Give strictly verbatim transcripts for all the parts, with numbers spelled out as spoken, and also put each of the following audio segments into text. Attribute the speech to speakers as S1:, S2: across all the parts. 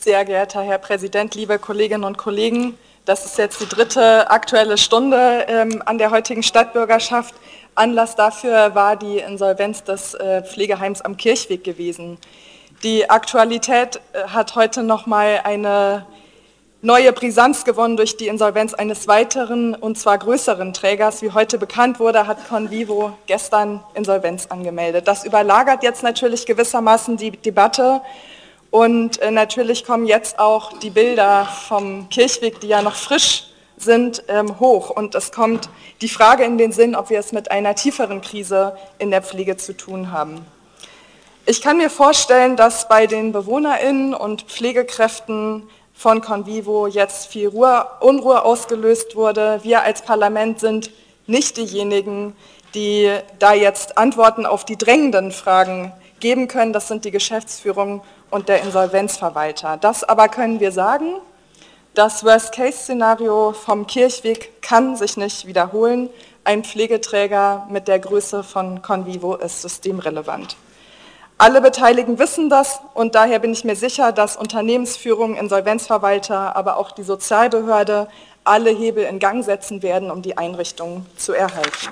S1: Sehr geehrter Herr Präsident, liebe Kolleginnen und Kollegen, das ist jetzt die dritte Aktuelle Stunde ähm, an der heutigen Stadtbürgerschaft. Anlass dafür war die Insolvenz des äh, Pflegeheims am Kirchweg gewesen. Die Aktualität äh, hat heute nochmal eine neue Brisanz gewonnen durch die Insolvenz eines weiteren, und zwar größeren Trägers. Wie heute bekannt wurde, hat Convivo gestern Insolvenz angemeldet. Das überlagert jetzt natürlich gewissermaßen die Debatte. Und äh, natürlich kommen jetzt auch die Bilder vom Kirchweg, die ja noch frisch sind, ähm, hoch. Und es kommt die Frage in den Sinn, ob wir es mit einer tieferen Krise in der Pflege zu tun haben. Ich kann mir vorstellen, dass bei den BewohnerInnen und Pflegekräften von Convivo jetzt viel Ruhe, Unruhe ausgelöst wurde. Wir als Parlament sind nicht diejenigen, die da jetzt Antworten auf die drängenden Fragen geben können. Das sind die Geschäftsführung und der Insolvenzverwalter. Das aber können wir sagen, das Worst-Case-Szenario vom Kirchweg kann sich nicht wiederholen. Ein Pflegeträger mit der Größe von Convivo ist systemrelevant. Alle Beteiligten wissen das und daher bin ich mir sicher, dass Unternehmensführung, Insolvenzverwalter, aber auch die Sozialbehörde alle Hebel in Gang setzen werden, um die Einrichtung zu erhalten.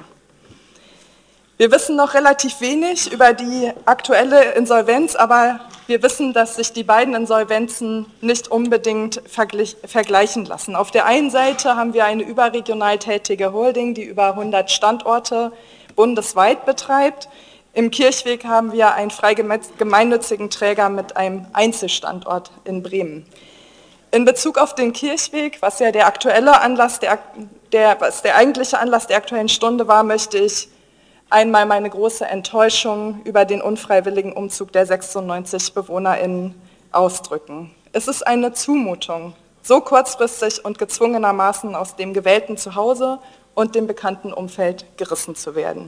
S1: Wir wissen noch relativ wenig über die aktuelle Insolvenz, aber wir wissen, dass sich die beiden Insolvenzen nicht unbedingt vergleichen lassen. Auf der einen Seite haben wir eine überregional tätige Holding, die über hundert Standorte bundesweit betreibt. Im Kirchweg haben wir einen frei gemeinnützigen Träger mit einem Einzelstandort in Bremen. In Bezug auf den Kirchweg, was ja der aktuelle Anlass, der, der, was der eigentliche Anlass der Aktuellen Stunde war, möchte ich einmal meine große Enttäuschung über den unfreiwilligen Umzug der sechsundneunzig BewohnerInnen ausdrücken. Es ist eine Zumutung, so kurzfristig und gezwungenermaßen aus dem gewählten Zuhause und dem bekannten Umfeld gerissen zu werden.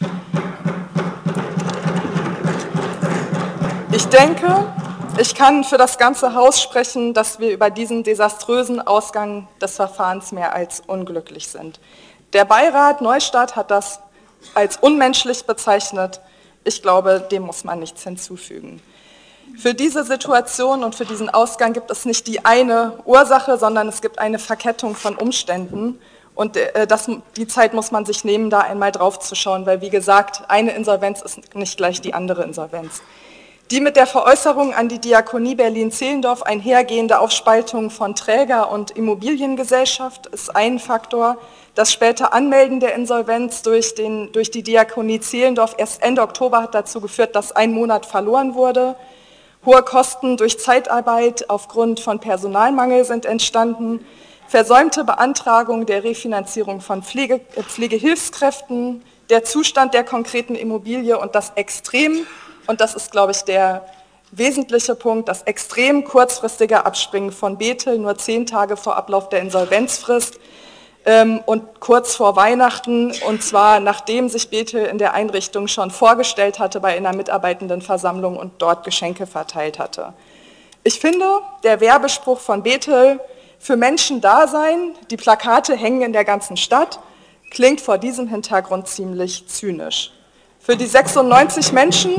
S1: Ich denke, ich kann für das ganze Haus sprechen, dass wir über diesen desaströsen Ausgang des Verfahrens mehr als unglücklich sind. Der Beirat Neustadt hat das als unmenschlich bezeichnet. Ich glaube, dem muss man nichts hinzufügen. Für diese Situation und für diesen Ausgang gibt es nicht die eine Ursache, sondern es gibt eine Verkettung von Umständen. Und das, die Zeit muss man sich nehmen, da einmal drauf zu schauen, weil wie gesagt, eine Insolvenz ist nicht gleich die andere Insolvenz. Die mit der Veräußerung an die Diakonie Berlin-Zehlendorf einhergehende Aufspaltung von Träger- und Immobiliengesellschaft ist ein Faktor. Das späte Anmelden der Insolvenz durch, den, durch die Diakonie Zehlendorf erst Ende Oktober hat dazu geführt, dass ein Monat verloren wurde. Hohe Kosten durch Zeitarbeit aufgrund von Personalmangel sind entstanden. Versäumte Beantragung der Refinanzierung von Pflege, Pflegehilfskräften, der Zustand der konkreten Immobilie und das Extrem, und das ist, glaube ich, der wesentliche Punkt, das extrem kurzfristige Abspringen von Bethel, nur zehn Tage vor Ablauf der Insolvenzfrist ähm, und kurz vor Weihnachten, und zwar nachdem sich Bethel in der Einrichtung schon vorgestellt hatte bei einer Mitarbeitendenversammlung und dort Geschenke verteilt hatte. Ich finde, der Werbespruch von Bethel, für Menschen da sein, die Plakate hängen in der ganzen Stadt, klingt vor diesem Hintergrund ziemlich zynisch. Für die sechsundneunzig Menschen,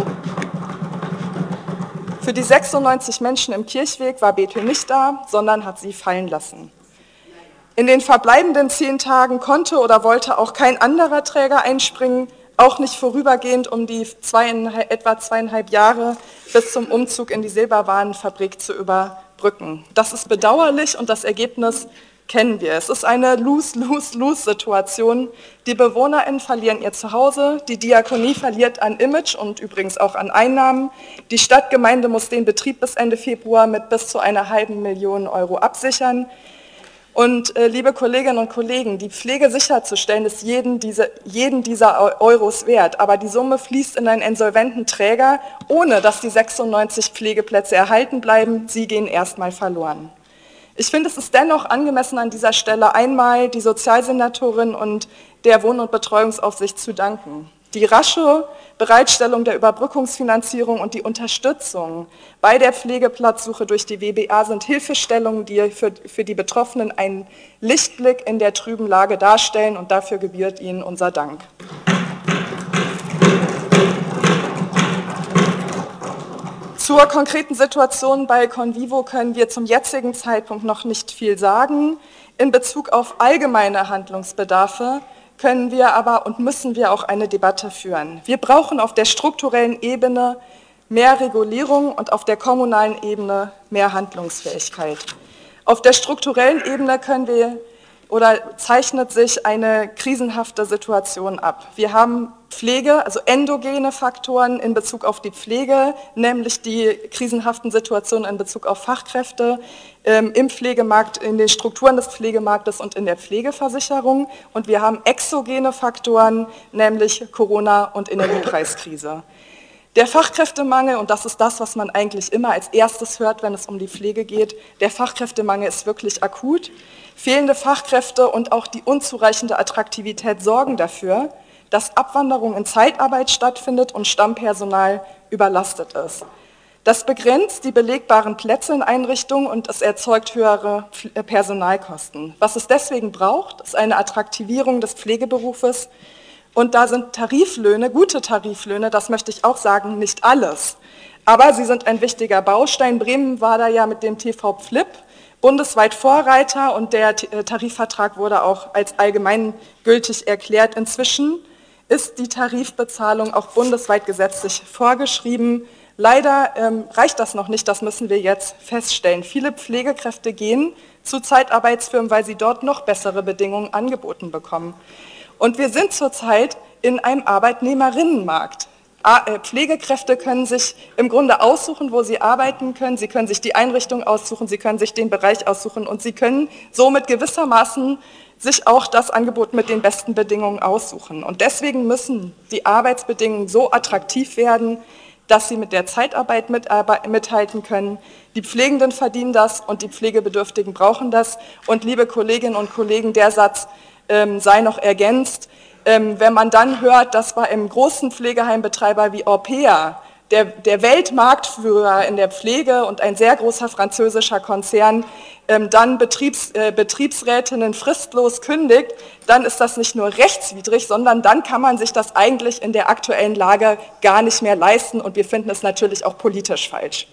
S1: für die sechsundneunzig Menschen im Kirchweg war Bethel nicht da, sondern hat sie fallen lassen. In den verbleibenden zehn Tagen konnte oder wollte auch kein anderer Träger einspringen, auch nicht vorübergehend, um die zweieinhalb, etwa zweieinhalb Jahre bis zum Umzug in die Silberwarenfabrik zu überbrücken. Das ist bedauerlich und das Ergebnis kennen wir. Es ist eine Lose-Lose-Lose-Situation. Die BewohnerInnen verlieren ihr Zuhause, die Diakonie verliert an Image und übrigens auch an Einnahmen. Die Stadtgemeinde muss den Betrieb bis Ende Februar mit bis zu einer halben Million Euro absichern. Und äh, liebe Kolleginnen und Kollegen, die Pflege sicherzustellen, ist jeden, diese, jeden dieser Euros wert. Aber die Summe fließt in einen insolventen Träger, ohne dass die sechsundneunzig Pflegeplätze erhalten bleiben. Sie gehen erstmal verloren. Ich finde, es ist dennoch angemessen, an dieser Stelle einmal die Sozialsenatorin und der Wohn- und Betreuungsaufsicht zu danken. Die rasche Bereitstellung der Überbrückungsfinanzierung und die Unterstützung bei der Pflegeplatzsuche durch die W B A sind Hilfestellungen, die für, für die Betroffenen einen Lichtblick in der trüben Lage darstellen, und dafür gebührt Ihnen unser Dank. Zur konkreten Situation bei Convivo können wir zum jetzigen Zeitpunkt noch nicht viel sagen. In Bezug auf allgemeine Handlungsbedarfe können wir aber und müssen wir auch eine Debatte führen. Wir brauchen auf der strukturellen Ebene mehr Regulierung und auf der kommunalen Ebene mehr Handlungsfähigkeit. Auf der strukturellen Ebene können wir oder zeichnet sich eine krisenhafte Situation ab. Wir haben Pflege, also endogene Faktoren in Bezug auf die Pflege, nämlich die krisenhaften Situationen in Bezug auf Fachkräfte ähm, im Pflegemarkt, in den Strukturen des Pflegemarktes und in der Pflegeversicherung. Und wir haben exogene Faktoren, nämlich Corona und Energiepreiskrise. Der Fachkräftemangel, und das ist das, was man eigentlich immer als erstes hört, wenn es um die Pflege geht, der Fachkräftemangel ist wirklich akut. Fehlende Fachkräfte und auch die unzureichende Attraktivität sorgen dafür, dass Abwanderung in Zeitarbeit stattfindet und Stammpersonal überlastet ist. Das begrenzt die belegbaren Plätze in Einrichtungen und es erzeugt höhere Personalkosten. Was es deswegen braucht, ist eine Attraktivierung des Pflegeberufes. Und da sind Tariflöhne, gute Tariflöhne, das möchte ich auch sagen, nicht alles. Aber sie sind ein wichtiger Baustein. Bremen war da ja mit dem T V Pflip bundesweit Vorreiter und der Tarifvertrag wurde auch als allgemeingültig erklärt. Inzwischen ist die Tarifbezahlung auch bundesweit gesetzlich vorgeschrieben. Leider ähm, reicht das noch nicht, das müssen wir jetzt feststellen. Viele Pflegekräfte gehen zu Zeitarbeitsfirmen, weil sie dort noch bessere Bedingungen angeboten bekommen. Und wir sind zurzeit in einem Arbeitnehmerinnenmarkt. Pflegekräfte können sich im Grunde aussuchen, wo sie arbeiten können. Sie können sich die Einrichtung aussuchen, sie können sich den Bereich aussuchen und sie können somit gewissermaßen sich auch das Angebot mit den besten Bedingungen aussuchen. Und deswegen müssen die Arbeitsbedingungen so attraktiv werden, dass sie mit der Zeitarbeit mithalten können. Die Pflegenden verdienen das und die Pflegebedürftigen brauchen das. Und liebe Kolleginnen und Kollegen, der Satz ähm, sei noch ergänzt. Ähm, wenn man dann hört, dass bei einem großen Pflegeheimbetreiber wie Orpea, der, der Weltmarktführer in der Pflege und ein sehr großer französischer Konzern, ähm, dann Betriebs, äh, Betriebsrätinnen fristlos kündigt, dann ist das nicht nur rechtswidrig, sondern dann kann man sich das eigentlich in der aktuellen Lage gar nicht mehr leisten und wir finden es natürlich auch politisch falsch.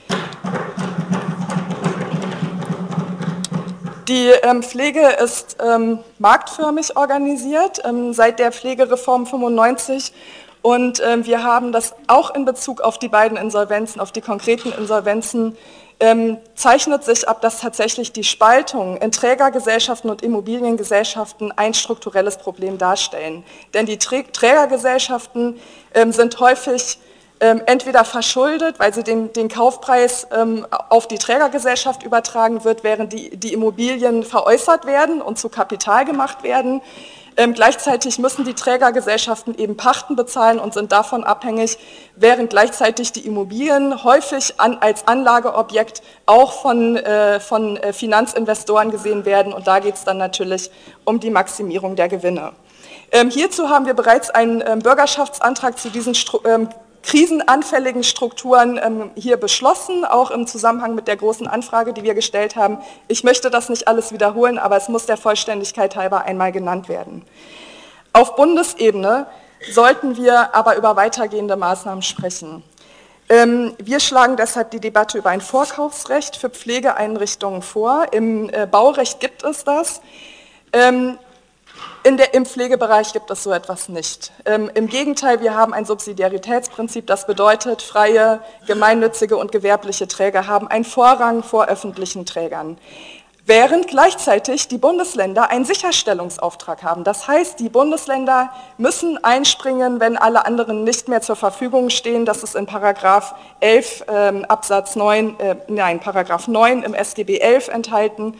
S1: Die ähm, Pflege ist ähm, marktförmig organisiert, ähm, seit der Pflegereform fünfundneunzig und ähm, wir haben das auch in Bezug auf die beiden Insolvenzen, auf die konkreten Insolvenzen, ähm, zeichnet sich ab, dass tatsächlich die Spaltung in Trägergesellschaften und Immobiliengesellschaften ein strukturelles Problem darstellen. Denn die Trä Trägergesellschaften ähm, sind häufig entweder verschuldet, weil sie den, den Kaufpreis ähm, auf die Trägergesellschaft übertragen wird, während die, die Immobilien veräußert werden und zu Kapital gemacht werden. Ähm, gleichzeitig müssen die Trägergesellschaften eben Pachten bezahlen und sind davon abhängig, während gleichzeitig die Immobilien häufig an, als Anlageobjekt auch von, äh, von äh, Finanzinvestoren gesehen werden. Und da geht es dann natürlich um die Maximierung der Gewinne. Ähm, hierzu haben wir bereits einen ähm, Bürgerschaftsantrag zu diesen Stru ähm, krisenanfälligen Strukturen ähm, hier beschlossen, auch im Zusammenhang mit der großen Anfrage, die wir gestellt haben. Ich möchte das nicht alles wiederholen, aber es muss der Vollständigkeit halber einmal genannt werden. Auf Bundesebene sollten wir aber über weitergehende Maßnahmen sprechen. Ähm, wir schlagen deshalb die Debatte über ein Vorkaufsrecht für Pflegeeinrichtungen vor. Im äh, Baurecht gibt es das. Ähm, In der, Im Pflegebereich gibt es so etwas nicht. Ähm, Im Gegenteil, wir haben ein Subsidiaritätsprinzip, das bedeutet, freie, gemeinnützige und gewerbliche Träger haben einen Vorrang vor öffentlichen Trägern. Während gleichzeitig die Bundesländer einen Sicherstellungsauftrag haben. Das heißt, die Bundesländer müssen einspringen, wenn alle anderen nicht mehr zur Verfügung stehen. Das ist in Paragraph elf ähm, Absatz neun, äh, nein, Paragraph neun im S G B elf enthalten.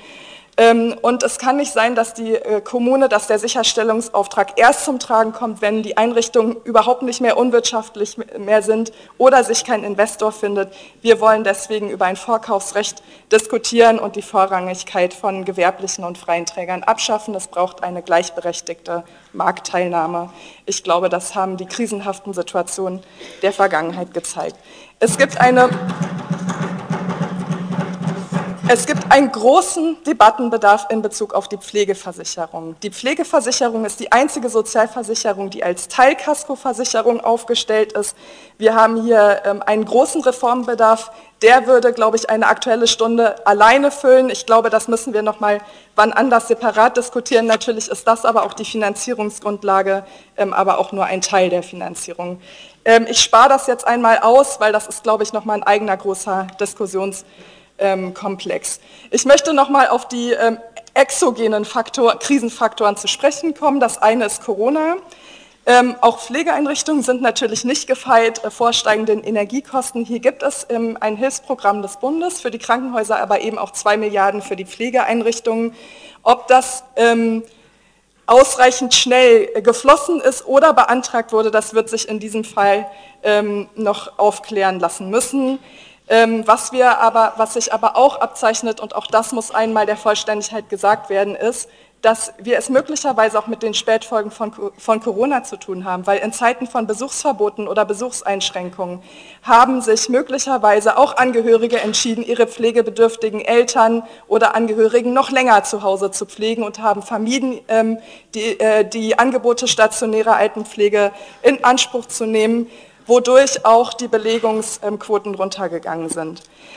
S1: Und es kann nicht sein, dass die Kommune, dass der Sicherstellungsauftrag erst zum Tragen kommt, wenn die Einrichtungen überhaupt nicht mehr unwirtschaftlich mehr sind oder sich kein Investor findet. Wir wollen deswegen über ein Vorkaufsrecht diskutieren und die Vorrangigkeit von gewerblichen und freien Trägern abschaffen. Es braucht eine gleichberechtigte Marktteilnahme. Ich glaube, das haben die krisenhaften Situationen der Vergangenheit gezeigt. Es gibt eine... Es gibt einen großen Debattenbedarf in Bezug auf die Pflegeversicherung. Die Pflegeversicherung ist die einzige Sozialversicherung, die als Teilkaskoversicherung aufgestellt ist. Wir haben hier ähm, einen großen Reformbedarf. Der würde, glaube ich, eine Aktuelle Stunde alleine füllen. Ich glaube, das müssen wir noch mal wann anders separat diskutieren. Natürlich ist das aber auch die Finanzierungsgrundlage, ähm, aber auch nur ein Teil der Finanzierung. Ähm, ich spare das jetzt einmal aus, weil das ist, glaube ich, noch mal ein eigener großer Diskussions Ähm, komplex. Ich möchte noch mal auf die ähm, exogenen Faktor, Krisenfaktoren zu sprechen kommen. Das eine ist Corona. Ähm, auch Pflegeeinrichtungen sind natürlich nicht gefeit äh, vor steigenden Energiekosten. Hier gibt es ähm, ein Hilfsprogramm des Bundes für die Krankenhäuser, aber eben auch zwei Milliarden für die Pflegeeinrichtungen. Ob das ähm, ausreichend schnell äh, geflossen ist oder beantragt wurde, das wird sich in diesem Fall ähm, noch aufklären lassen müssen. Was, wir aber, was sich aber auch abzeichnet, und auch das muss einmal der Vollständigkeit gesagt werden, ist, dass wir es möglicherweise auch mit den Spätfolgen von, von Corona zu tun haben, weil in Zeiten von Besuchsverboten oder Besuchseinschränkungen haben sich möglicherweise auch Angehörige entschieden, ihre pflegebedürftigen Eltern oder Angehörigen noch länger zu Hause zu pflegen und haben vermieden, ähm, die, äh, die Angebote stationärer Altenpflege in Anspruch zu nehmen, wodurch auch die Belegungsquoten runtergegangen sind.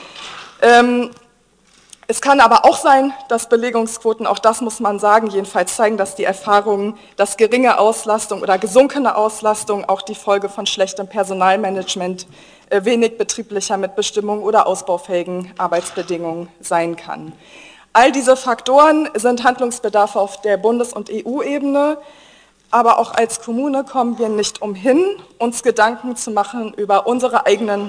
S1: Ähm, es kann aber auch sein, dass Belegungsquoten, auch das muss man sagen, jedenfalls zeigen, dass die Erfahrungen, dass geringe Auslastung oder gesunkene Auslastung auch die Folge von schlechtem Personalmanagement, äh, wenig betrieblicher Mitbestimmung oder ausbaufähigen Arbeitsbedingungen sein kann. All diese Faktoren sind Handlungsbedarfe auf der Bundes- und E U-Ebene. Aber auch als Kommune kommen wir nicht umhin, uns Gedanken zu machen über unsere eigenen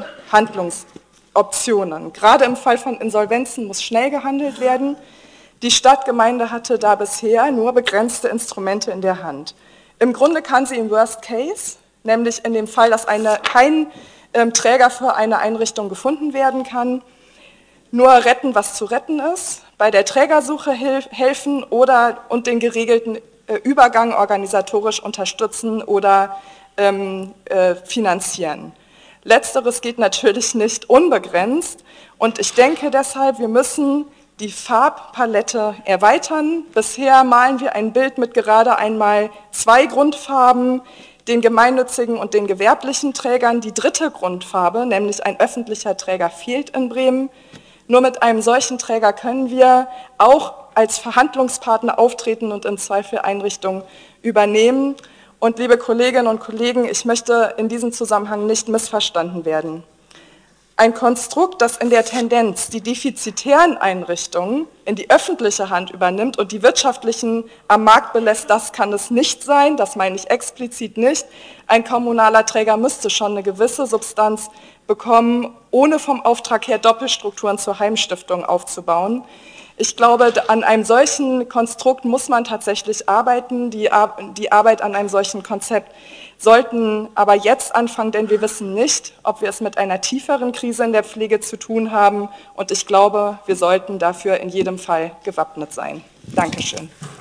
S1: Handlungsoptionen. Gerade im Fall von Insolvenzen muss schnell gehandelt werden. Die Stadtgemeinde hatte da bisher nur begrenzte Instrumente in der Hand. Im Grunde kann sie im Worst Case, nämlich in dem Fall, dass eine, kein ähm, Träger für eine Einrichtung gefunden werden kann, nur retten, was zu retten ist, bei der Trägersuche hilf, helfen oder und den geregelten Übergang organisatorisch unterstützen oder ähm, äh, finanzieren. Letzteres geht natürlich nicht unbegrenzt und ich denke deshalb, wir müssen die Farbpalette erweitern. Bisher malen wir ein Bild mit gerade einmal zwei Grundfarben, den gemeinnützigen und den gewerblichen Trägern. Die dritte Grundfarbe, nämlich ein öffentlicher Träger, fehlt in Bremen. Nur mit einem solchen Träger können wir auch als Verhandlungspartner auftreten und im Zweifel Einrichtungen übernehmen. Und liebe Kolleginnen und Kollegen, ich möchte in diesem Zusammenhang nicht missverstanden werden. Ein Konstrukt, das in der Tendenz die defizitären Einrichtungen in die öffentliche Hand übernimmt und die wirtschaftlichen am Markt belässt, das kann es nicht sein, das meine ich explizit nicht. Ein kommunaler Träger müsste schon eine gewisse Substanz bekommen, ohne vom Auftrag her Doppelstrukturen zur Heimstiftung aufzubauen. Ich glaube, an einem solchen Konstrukt muss man tatsächlich arbeiten. Die, Ar- die Arbeit an einem solchen Konzept sollten aber jetzt anfangen, denn wir wissen nicht, ob wir es mit einer tieferen Krise in der Pflege zu tun haben. Und ich glaube, wir sollten dafür in jedem Fall gewappnet sein. Dankeschön.